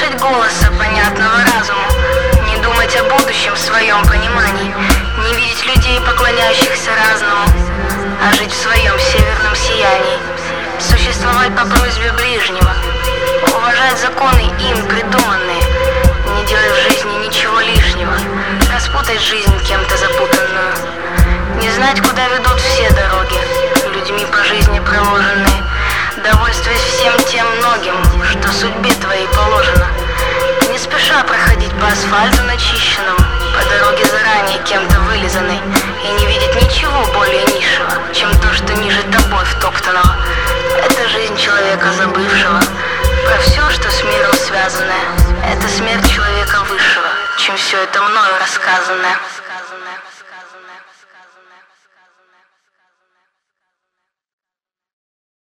слышать голоса понятного разуму, не думать о будущем в своем понимании, не видеть людей, поклоняющихся разному, а жить в своем северном сиянии, существовать по просьбе ближнего, уважать законы им придуманные, не делать в жизни ничего лишнего, распутать жизнь кем-то запутанную, не знать, куда ведут все дороги, людьми по жизни проложенные, довольствуясь всем тем многим, что судьбе твоей положено, не спеша проходить по асфальту начищенному, по дороге заранее кем-то вылизанной, и не видеть ничего более низшего, чем то, что ниже тобой втоптанного. Это жизнь человека забывшего, про все, что с миром связанное, это смерть человека высшего, чем все это мною рассказанное.